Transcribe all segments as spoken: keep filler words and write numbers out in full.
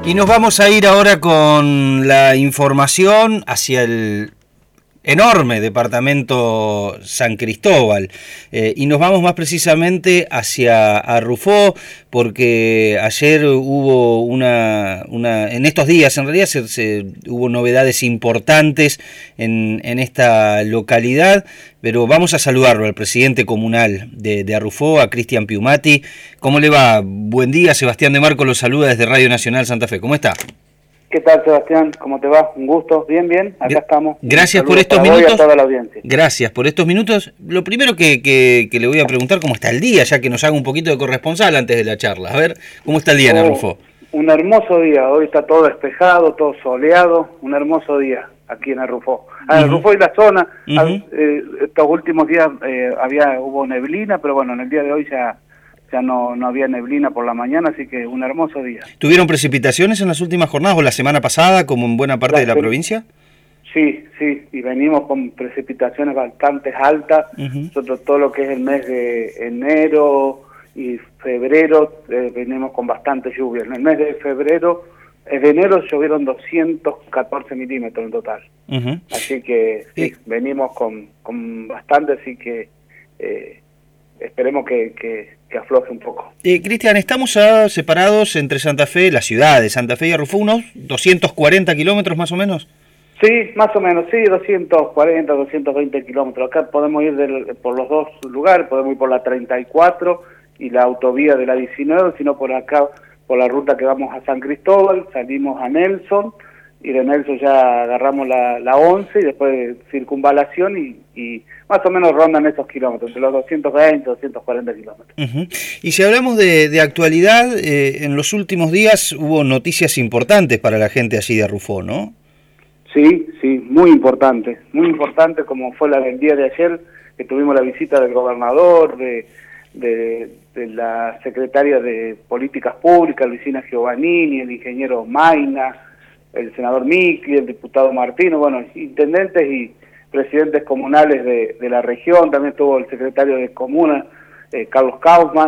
Y nos vamos a ir ahora con la información hacia el enorme departamento San Cristóbal, eh, y nos vamos más precisamente hacia Arrufó, porque ayer hubo una, una en estos días en realidad se, se, hubo novedades importantes en, en esta localidad, pero vamos a saludarlo al presidente comunal de, de Arrufó, a Cristian Piumati. ¿Cómo le va? Buen día, Sebastián de Marco lo saluda desde Radio Nacional Santa Fe. ¿Cómo está? ¿Qué tal, Sebastián? ¿Cómo te va? Un gusto. Bien, bien. Acá estamos. Gracias por estos minutos. A toda la audiencia. Gracias por estos minutos. Lo primero que, que, que le voy a preguntar, ¿cómo está el día? Ya que nos haga un poquito de corresponsal antes de la charla. A ver, ¿cómo está el día oh, en Arrufó? Un hermoso día. Hoy está todo despejado, todo soleado. Un hermoso día aquí en Arrufó. Ah, uh-huh. Arrufó y la zona. Uh-huh. eh, estos últimos días eh, había hubo neblina, pero bueno, en el día de hoy ya... ya no, no había neblina por la mañana, así que un hermoso día. ¿Tuvieron precipitaciones en las últimas jornadas o la semana pasada, como en buena parte la, de la provincia? Sí, sí, y venimos con precipitaciones bastante altas. Uh-huh. Nosotros todo lo que es el mes de enero y febrero eh, venimos con bastante lluvia. En el mes de febrero, eh, de enero llovieron doscientos catorce milímetros en total. Uh-huh. Así que sí, sí, venimos con, con bastante, así que... Eh, esperemos que, que, que afloje un poco. Eh, Cristian, estamos a, separados entre Santa Fe, la ciudad de Santa Fe y Arrufó, unos doscientos cuarenta kilómetros más o menos. Sí, más o menos, sí, doscientos cuarenta, doscientos veinte kilómetros. Acá podemos ir del, por los dos lugares, podemos ir por la treinta y cuatro y la autovía de la diecinueve, sino por acá, por la ruta que vamos a San Cristóbal, salimos a Nelson, y de Nelson ya agarramos la, la once y después circunvalación y, y más o menos rondan esos kilómetros, entre los doscientos veinte, doscientos cuarenta kilómetros. Uh-huh. Y si hablamos de, de actualidad, eh, en los últimos días hubo noticias importantes para la gente allí de Arrufó, ¿no? Sí, sí, muy importante, muy importante, como fue la del día de ayer, que tuvimos la visita del gobernador, de, de, de la secretaria de Políticas Públicas, Luisina Giovannini, el ingeniero Maina, el senador Micli, el diputado Martino, bueno, intendentes y presidentes comunales de, de la región, también estuvo el secretario de Comuna, eh, Carlos Kaufmann,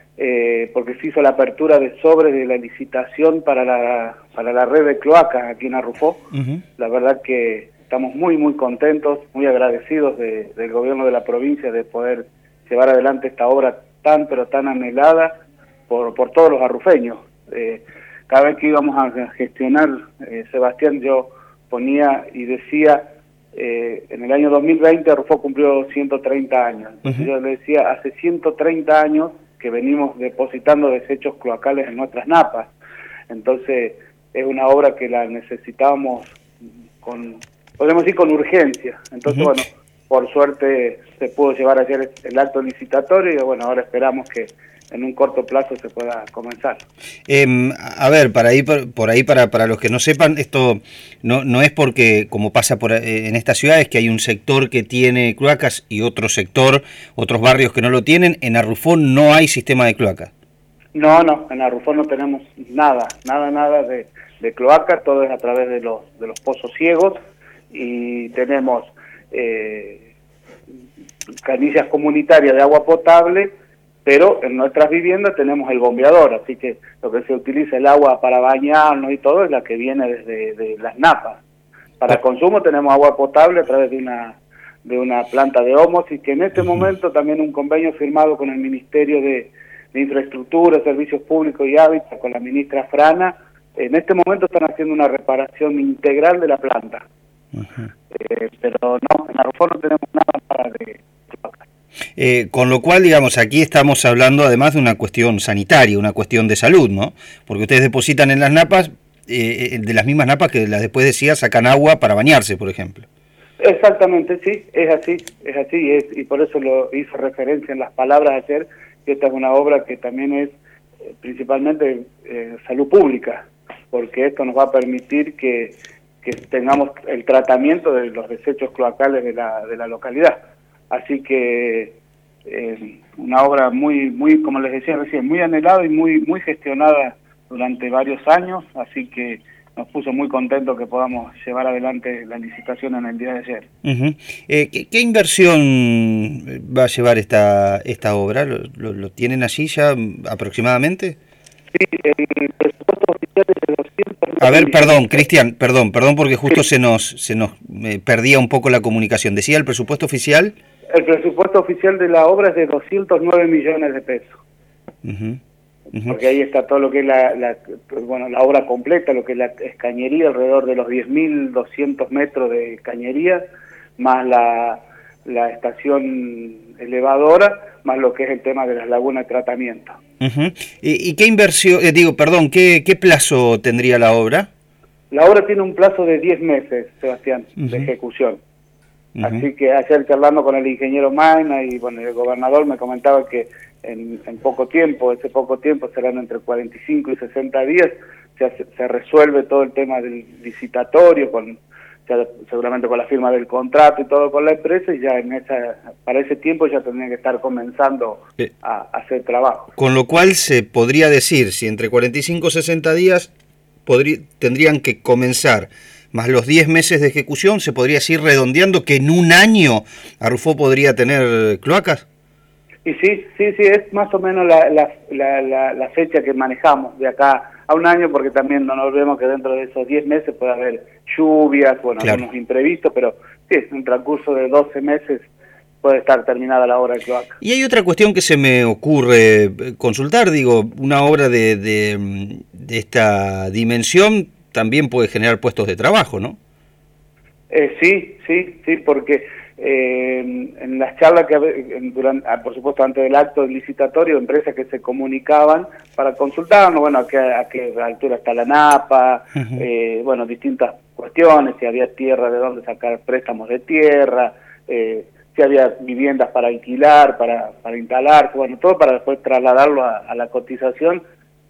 eh, porque se hizo la apertura de sobres de la licitación para la, para la red de cloacas aquí en Arrufó. Uh-huh. La verdad que estamos muy, muy contentos, muy agradecidos de, del gobierno de la provincia de poder llevar adelante esta obra tan, pero tan anhelada por, por todos los arrufeños. Eh, Cada vez que íbamos a gestionar, eh, Sebastián, yo ponía y decía, eh, en el año dos mil veinte Arrufó cumplió ciento treinta años. Entonces uh-huh. yo le decía, hace ciento treinta años que venimos depositando desechos cloacales en nuestras napas. Entonces es una obra que la necesitábamos con, podemos decir, con urgencia. Entonces, uh-huh. bueno, por suerte se pudo llevar ayer el acto licitatorio y bueno, ahora esperamos que en un corto plazo se pueda comenzar. Eh, a ver, para ahí, por, por ahí para, para los que no sepan, esto no, no es porque, como pasa por, eh, en estas ciudades, que hay un sector que tiene cloacas y otro sector, otros barrios que no lo tienen. En Arrufó no hay sistema de cloacas. No, no, en Arrufó no tenemos nada, nada, nada de, de cloacas, todo es a través de los, de los pozos ciegos y tenemos eh, canillas comunitarias de agua potable, pero en nuestras viviendas tenemos el bombeador, así que lo que se utiliza el agua para bañarnos y todo es la que viene desde de las napas. Para consumo tenemos agua potable a través de una de una planta de ósmosis, que en este uh-huh. momento también un convenio firmado con el Ministerio de, de Infraestructura, Servicios Públicos y Hábitat, con la ministra Frana, en este momento están haciendo una reparación integral de la planta. Uh-huh. Eh, pero no, en Arrufó no tenemos nada para de... Eh, con lo cual, digamos, aquí estamos hablando además de una cuestión sanitaria, una cuestión de salud, ¿no? Porque ustedes depositan en las napas, eh, de las mismas napas que las después decía sacan agua para bañarse, por ejemplo. Exactamente, sí, es así, es así, es, y por eso lo hizo referencia en las palabras ayer, que esta es una obra que también es eh, principalmente eh, salud pública, porque esto nos va a permitir que, que tengamos el tratamiento de los desechos cloacales de la, de la localidad. Así que eh, una obra muy, muy, como les decía recién, muy anhelada y muy, muy gestionada durante varios años, así que nos puso muy contentos que podamos llevar adelante la licitación en el día de ayer. Uh-huh. eh, ¿qué, ¿Qué inversión va a llevar esta esta obra? ¿Lo, lo, lo tienen allí ya aproximadamente? Sí, el presupuesto presupuesto oficial es de doscientos nueve A ver, millones. perdón, Cristian, perdón, perdón porque justo Sí. se nos se nos eh, perdía un poco la comunicación. ¿Decía el presupuesto oficial? El presupuesto oficial de la obra es de doscientos nueve millones de pesos. Uh-huh, uh-huh. Porque ahí está todo lo que es la, la, bueno, la obra completa, lo que es la es cañería, alrededor de los diez mil doscientos metros de cañería, más la, la estación elevadora, más lo que es el tema de las lagunas de tratamiento. Uh-huh. ¿Y, y qué inversión, eh, digo, perdón, qué, qué plazo tendría la obra? La obra tiene un plazo de diez meses, Sebastián, Uh-huh. de ejecución. Uh-huh. Así que ayer charlando con el ingeniero Maina y bueno, el gobernador me comentaba que en, en poco tiempo, ese poco tiempo serán entre cuarenta y cinco y sesenta días, ya se, se resuelve todo el tema del licitatorio, con ya seguramente con la firma del contrato y todo con la empresa, y ya en esa para ese tiempo ya tendrían que estar comenzando eh, a, a hacer trabajo. Con lo cual se podría decir, si entre cuarenta y cinco y sesenta días podría, tendrían que comenzar, más los diez meses de ejecución, se podría decir redondeando que en un año Arrufó podría tener cloacas. Y sí, sí, sí, es más o menos la, la, la, la, la fecha que manejamos de acá a un año, porque también no nos olvidemos que dentro de esos diez meses puede haber lluvias, bueno, claro, algunos imprevistos, pero sí, en un transcurso de doce meses puede estar terminada la obra de cloaca. Y hay otra cuestión que se me ocurre consultar, digo, una obra de, de, de esta dimensión también puede generar puestos de trabajo, ¿no? Eh, sí, sí, sí, porque eh, en las charlas que en, durante, por supuesto antes del acto licitatorio, empresas que se comunicaban para consultarnos, bueno, a qué, a qué altura está la napa, uh-huh. eh, bueno, distintas cuestiones, si había tierra, de dónde sacar préstamos de tierra, eh, si había viviendas para alquilar, para, para instalar, bueno, todo para después trasladarlo a, a la cotización.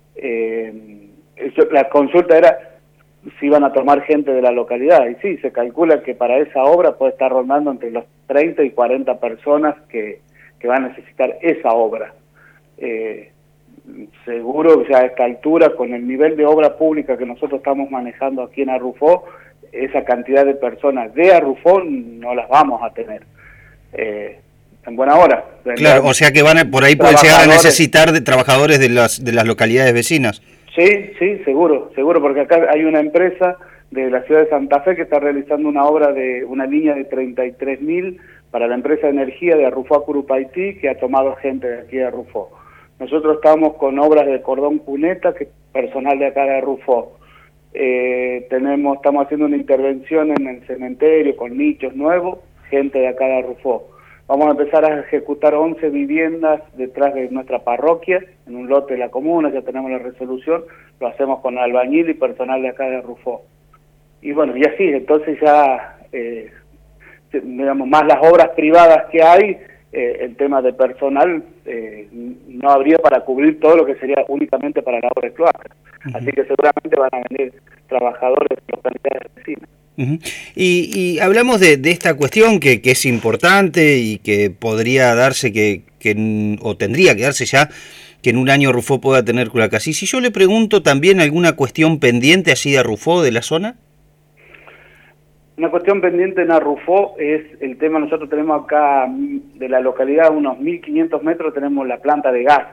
Eh, eso, la consulta era si iban a tomar gente de la localidad, y sí, se calcula que para esa obra puede estar rondando entre los treinta y cuarenta personas que, que van a necesitar esa obra. Eh, seguro ya a esta altura, con el nivel de obra pública que nosotros estamos manejando aquí en Arrufó, esa cantidad de personas de Arrufó no las vamos a tener. Eh, en buena hora. Claro, o sea que van a, por ahí pueden llegar a necesitar de trabajadores de las, de las localidades vecinas. Sí, sí, seguro, seguro, porque acá hay una empresa de la ciudad de Santa Fe que está realizando una obra de una línea de treinta y tres mil para la empresa de energía de Arrufó a Curupaití, que ha tomado gente de aquí de Arrufó. Nosotros estamos con obras de cordón cuneta, que es personal de acá de Arrufó. Eh, tenemos, estamos haciendo una intervención en el cementerio con nichos nuevos, gente de acá de Arrufó. Vamos a empezar a ejecutar once viviendas detrás de nuestra parroquia, en un lote de la comuna, ya tenemos la resolución, lo hacemos con albañil y personal de acá de Arrufó. Y bueno, y así, entonces ya, eh, digamos, más las obras privadas que hay, eh, el tema de personal eh, no habría para cubrir todo lo que sería únicamente para la obra de cloaca. Uh-huh. Así que seguramente van a venir trabajadores de localidades vecinas. Uh-huh. Y, y hablamos de, de esta cuestión que, que es importante y que podría darse, que, que o tendría que darse ya, que en un año Arrufó pueda tener cloacas. Y si yo le pregunto también alguna cuestión pendiente así de Arrufó, de la zona. Una cuestión pendiente en Arrufó es el tema, nosotros tenemos acá de la localidad, unos mil quinientos metros, tenemos la planta de gas.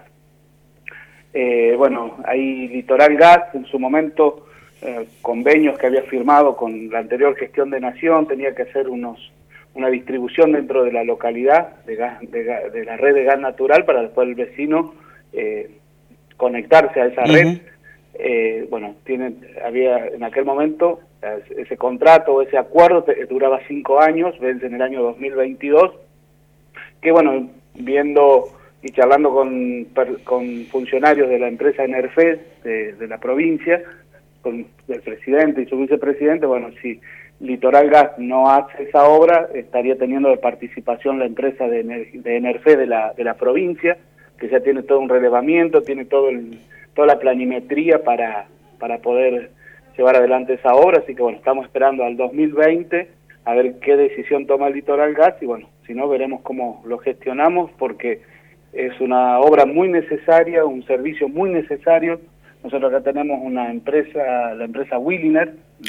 Eh, bueno, hay Litoral Gas, en su momento, eh, convenios que había firmado con la anterior gestión de Nación, tenía que hacer unos una distribución dentro de la localidad de, gas, de, gas, de la red de gas natural para después el vecino eh, conectarse a esa uh-huh. red. Eh, bueno, tienen, había en aquel momento ese contrato o ese acuerdo te, duraba cinco años, vence en el año dos mil veintidós, que bueno, viendo y charlando con, con funcionarios de la empresa Enerfed de, de la provincia, con el presidente y su vicepresidente, bueno, si Litoral Gas no hace esa obra, estaría teniendo de participación la empresa de, Ener, de Enerfed de la, de la provincia, que ya tiene todo un relevamiento, tiene todo el, toda la planimetría para, para poder llevar adelante esa obra, así que bueno, estamos esperando al dos mil veinte a ver qué decisión toma el Litoral Gas y bueno, si no veremos cómo lo gestionamos porque es una obra muy necesaria, un servicio muy necesario. Nosotros acá tenemos una empresa, la empresa Williner,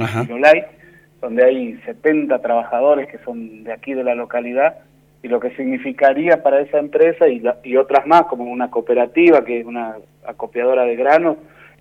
donde hay setenta trabajadores que son de aquí de la localidad y lo que significaría para esa empresa y, la, y otras más como una cooperativa que es una acopiadora de granos,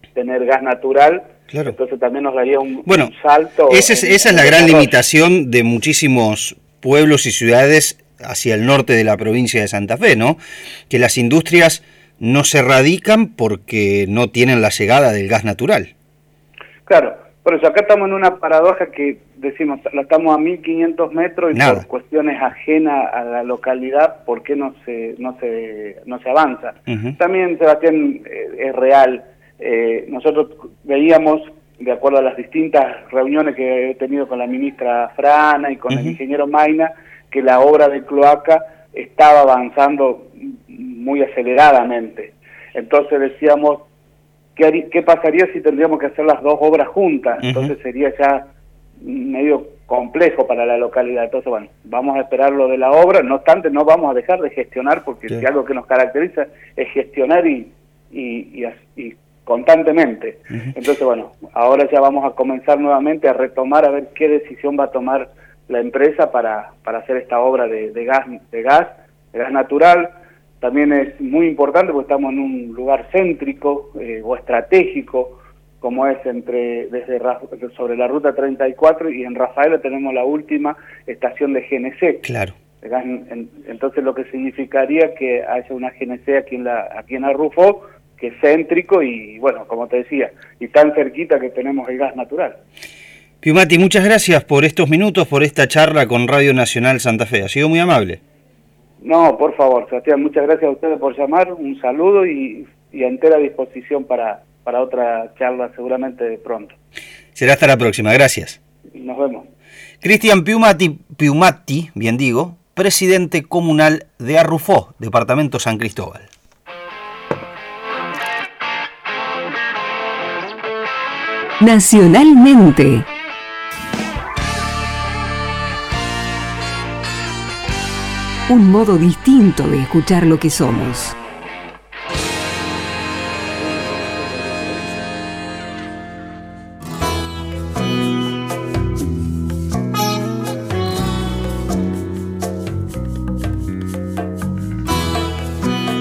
tener gas natural. Claro. Entonces también nos daría un, bueno, un salto. Esa es, en, esa en es la gran desarrollo. limitación de muchísimos pueblos y ciudades hacia el norte de la provincia de Santa Fe, ¿no? Que las industrias no se radican porque no tienen la llegada del gas natural. Claro, por eso acá estamos en una paradoja que decimos, la estamos a mil quinientos metros y Nada. por cuestiones ajenas a la localidad, ¿por qué no se no se no se avanza? Uh-huh. También, Sebastián, eh, es real. Eh, nosotros veíamos, de acuerdo a las distintas reuniones que he tenido con la ministra Frana y con uh-huh. el ingeniero Maina, que la obra de cloaca estaba avanzando muy aceleradamente. Entonces decíamos, ¿qué, harí, qué pasaría si tendríamos que hacer las dos obras juntas? Uh-huh. Entonces sería ya medio complejo para la localidad. Entonces, bueno, vamos a esperar lo de la obra. No obstante, no vamos a dejar de gestionar, porque sí. si algo que nos caracteriza es gestionar y, y, y, y constantemente. Uh-huh. Entonces, bueno, ahora ya vamos a comenzar nuevamente a retomar, a ver qué decisión va a tomar la empresa para, para hacer esta obra de, de gas, de gas, de gas natural. También es muy importante porque estamos en un lugar céntrico eh, o estratégico, como es entre desde sobre la ruta treinta y cuatro, y en Rafaela tenemos la última estación de G N C. Claro. Entonces lo que significaría que haya una G N C aquí en la aquí en Arrufó, que es céntrico y, bueno, como te decía, y tan cerquita que tenemos el gas natural. Piumati, muchas gracias por estos minutos, por esta charla con Radio Nacional Santa Fe. Ha sido muy amable. No, por favor, Sebastián, muchas gracias a ustedes por llamar, un saludo y, y a entera disposición para, para otra charla seguramente pronto. Será hasta la próxima, gracias. Nos vemos. Cristian Piumati, Piumati, bien digo, presidente comunal de Arrufó, departamento San Cristóbal. Nacionalmente. Un modo distinto de escuchar lo que somos.